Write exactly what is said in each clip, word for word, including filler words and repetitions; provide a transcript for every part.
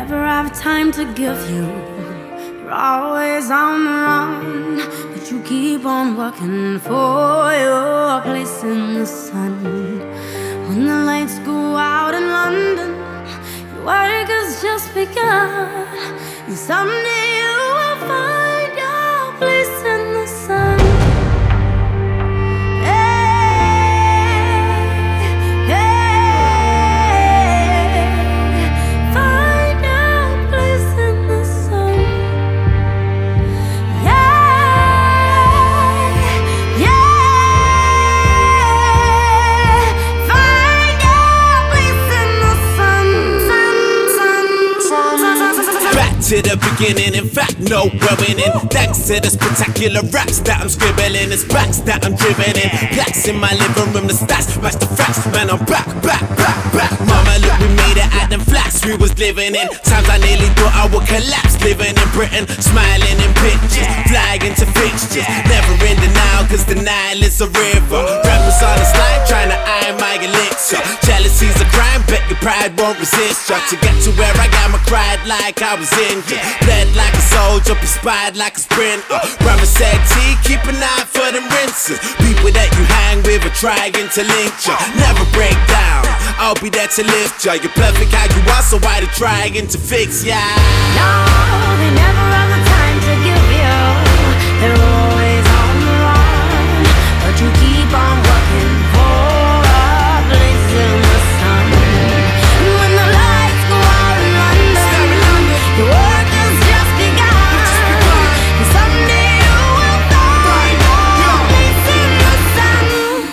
never have time to give you. You're always on the run, but you keep on working for your place in the sun. When the lights go out in London, your work has just begun, and someday you will find your place in the sun. To the beginning, in fact, no winning. Thanks to the spectacular raps that I'm scribbling, it's backs that I'm driven in. Blacks in my living room, the stats match the facts. Man, I'm back, back, back, back. Mama, look, we made it at them flats we was living in. Times I nearly thought I would collapse, living in Britain, smiling in pictures, flying into fixtures. Never in denial, cause denial is a river. Rappers on the slide, trying to iron my elixir. Jealousy's a crime, bet your pride won't resist ya. To get to where I am, I cried like I was in. Bled like a soldier, perspired like a sprinter. Grandma said T, keep an eye for them rinses. People that you hang with are trying to link ya. Never break down, I'll be there to lift ya. You're perfect how you are, so why they trying to fix ya? No, they never have the time to give you. They're always on the run, but you keep on working for a place in the sun. And when the lights go out in London, your work has just begun, and someday you will find your place in the sun.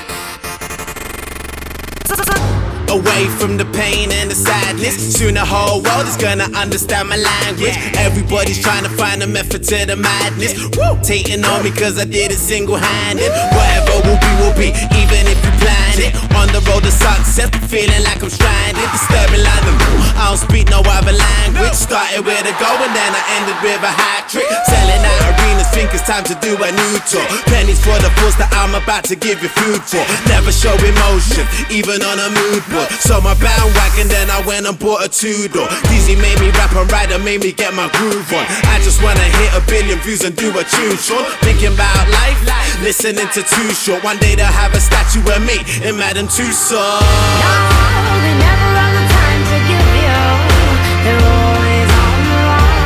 Away from the pain and the sadness, soon the whole world is gonna understand my language. Everybody's trying to find a method to the madness. Woo! Taking on me cause I did it single-handed. Whatever will be, will be, even if you plan it. On the road to success, feeling like I'm stranded. Disturbing London, I don't speak no other language. Started with a go and then I ended with a hat trick. Selling out arenas, think it's time to do a new tour. Pennies for the fools that I'm about to give you food for. Never show emotion, even on a mood board. So my bandwagon, then I went and bought a two-door. Dizzy made me rap and ride and made me get my groove on. I just wanna hit a billion views and do a tune short. Thinking about life, listening to Too Short. One day they'll have a statue of me in Madame Tussauds. No, they never have the time to give you. They're always on the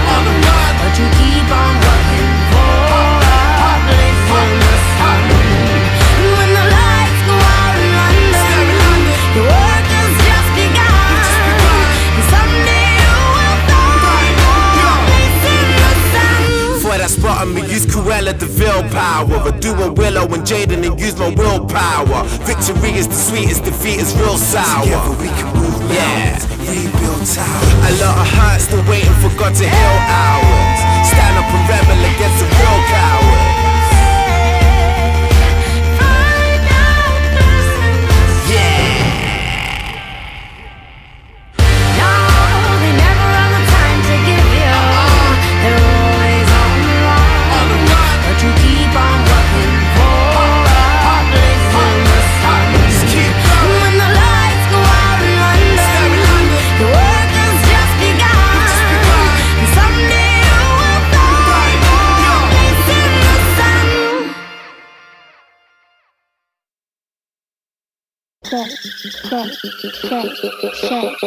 run, but you keep on working for a place in the sun. And when the lights go out in London, your work has just begun, and someday you will find your place in the sun. For that spot I'ma use Cruella de Vil power. I do a Willow and Jaden and use my willpower. Victory is the sweetest, defeat is real sour. Together we can move mountains, rebuild towers. A lot of hearts still waiting for God to heal ours. Stand up and rebel against the real cowards. Check, check, check, check.